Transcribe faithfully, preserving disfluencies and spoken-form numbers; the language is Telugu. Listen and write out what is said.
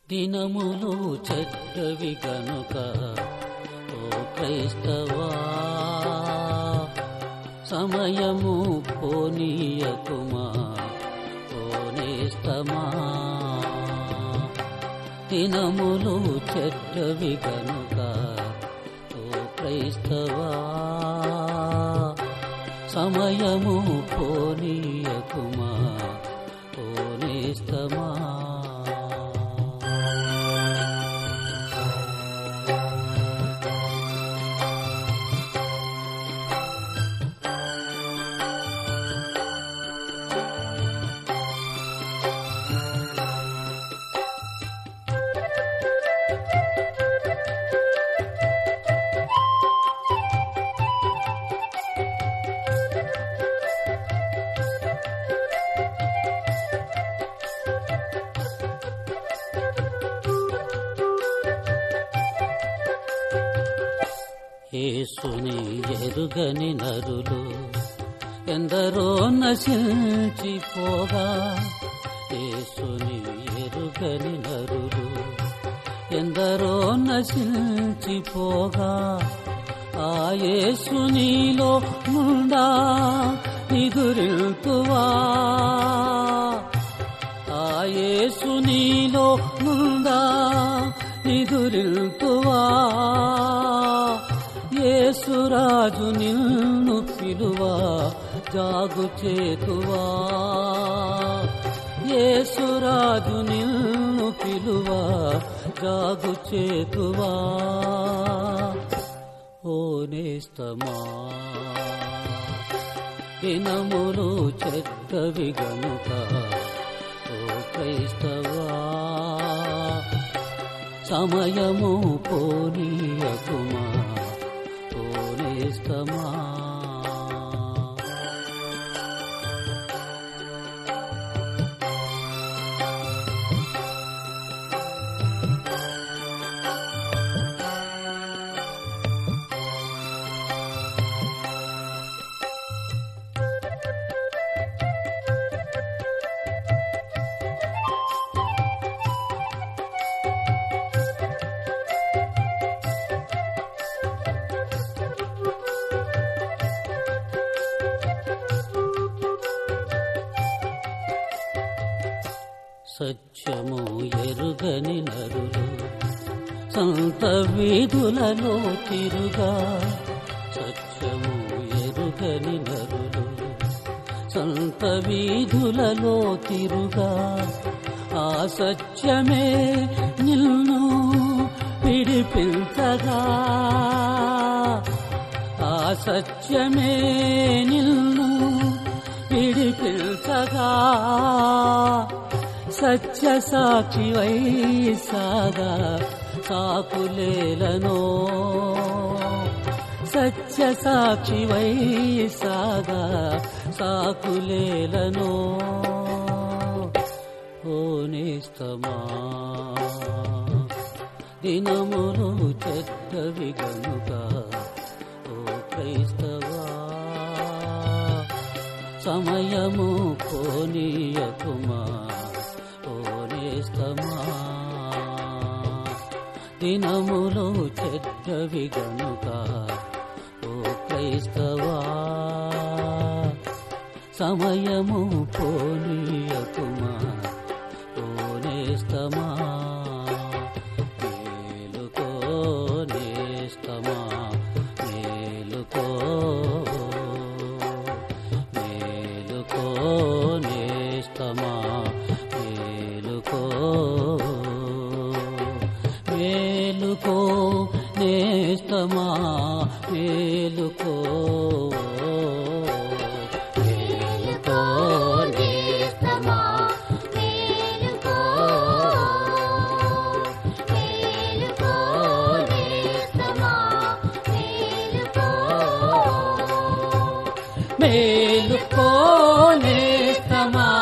దినములు చెడ్డవి గనుక ఓ క్రైస్తవా, సమయము పోనీయకుమా ఓ నేస్తమా. దినములు చెడ్డవి గనుక ఓ క్రైస్తవా, సమయము పోనీయకుమా ఓ నేస్తమా. యేసుని ఎరుగని నరులు ఎందరో నశించిపోగా, యేసుని ఎరుగని నరులు ఎందరో నశించిపోగా, ఆ యేసునిలో నుండా నిదురిల్తువా, ఆ యేసునిలో నుండా నిదురిల్తువా. యేసురాజు నిన్ను పిలువా జాగు చేతువా, యేసురాజు నిన్ను పిలువా జాగు చేతువా. ఓ నేస్తమా, దినములు చెడ్డవి గనుక ఓ క్రైస్తవా, సమయము పోనీయకుమా ఓ నేస్తమా. సత్యము ఎరుగని నరులు సంత వీధులలో తిరుగా, సత్యము ఎరుగని నరులు సంత వీధులలో తిరుగా, ఆ సత్యమే నిన్ను విడిపించగా, ఆ సత్యమే నిన్ను విడిపించగా. సత్య సాక్షివై సాగా సాకులేలనో, సత్య సాక్షివై సాగా సాకులేలనో. ఓ నేస్తమా, దినములు చెడ్డవి గనుక ఓ క్రైస్తవా, సమయము పోనీయకుమా ఓ నేస్తమా. దినములు చెడ్డవి గనుక ఓ క్రైస్తవా, సమయము పోనీయకుమా ఓ నేస్తమా. మేలుకో నేస్తమా, మేలుకో మేలుకో నేస్తమా, మేలుకో మేలుకో నేస్తమా, మేలుకో మేలుకో నేస్తమా, మేలుకో మేలుకో నేస్తమా, మేలుకో మేలుకో నేస్తమా.